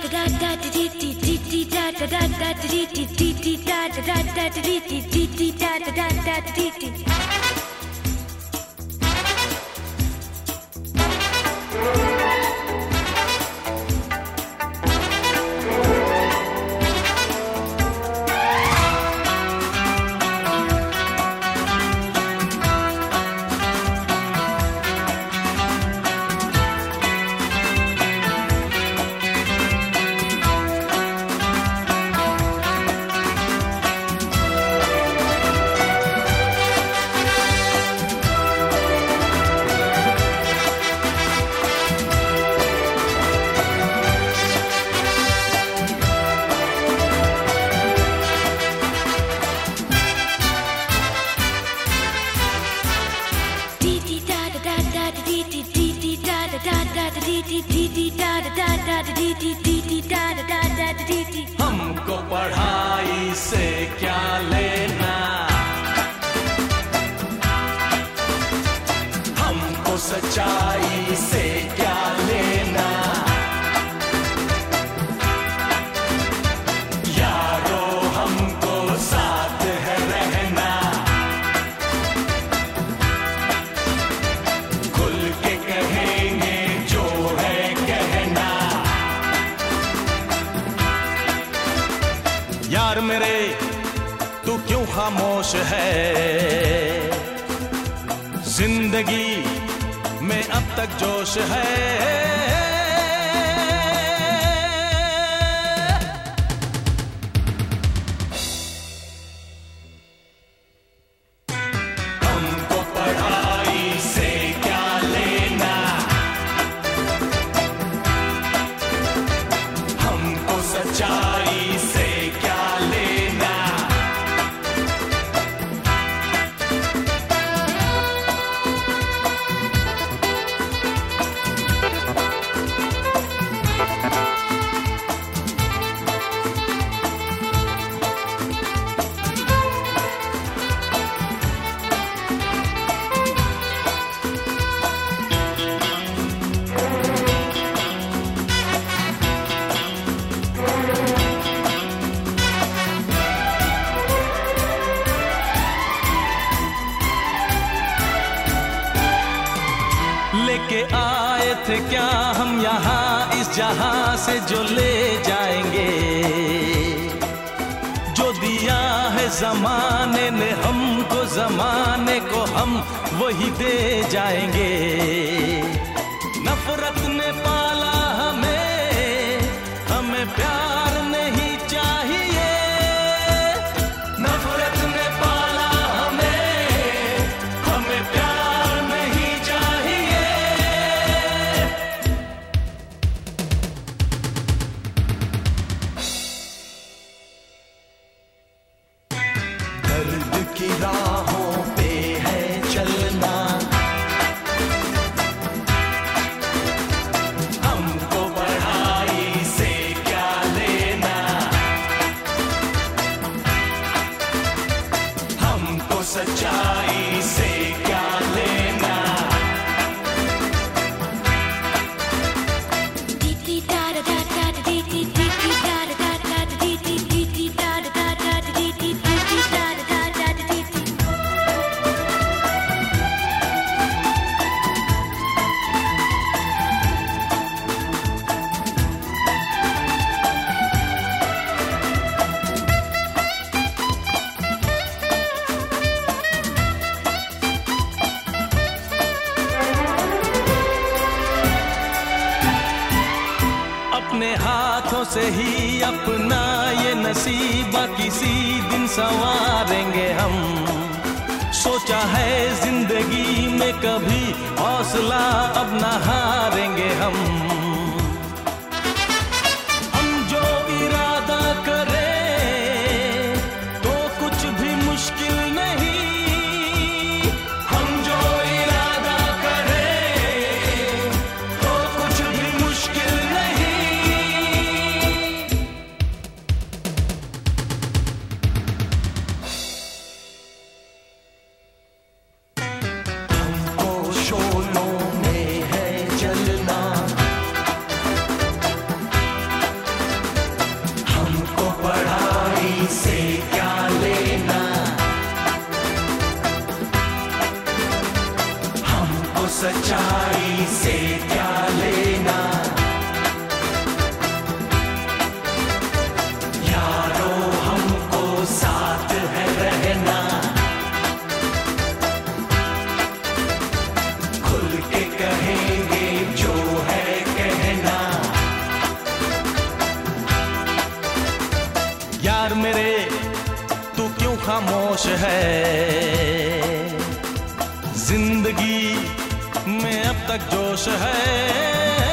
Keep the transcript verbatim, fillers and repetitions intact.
हमको पढ़ाई से क्या लेना, हमको सच्चाई से क्या लेना, यारो हमको साथ है रहना, खुल के कहेंगे जो है कहना। यार मेरे तू क्यों खामोश है, जिंदगी में अब तक जोश है। हमको पढ़ाई से क्या लेना, हमको सच्चाई से क्या लेना, लेके आए थे क्या हम यहाँ इस जहां से जो ले जाएंगे, जो दिया है जमाने ने हमको जमाने को हम वही दे जाएंगे। नफरत ने पाला हमें, हमें प्यार नहीं चाहिए, नफरत ने पाला हमें, हमें प्यार नहीं चाहिए। दर्द की राहों पे है चलना, हमको पढ़ाई से क्या लेना, हमको सच्चाई से क्या लेना। अपने हाथों से ही अपना ये नसीबा किसी दिन संवारेंगे हम, सोचा है जिंदगी में कभी हौसला अब न हारेंगे हम। हम जो इरादा करें तो कुछ भी मुश्किल नहीं, हम जो इरादा करें तो कुछ भी मुश्किल नहीं। हमको शोलों में है जलना, यार मेरे तू क्यों खामोश है, जिंदगी में अब तक जोश है।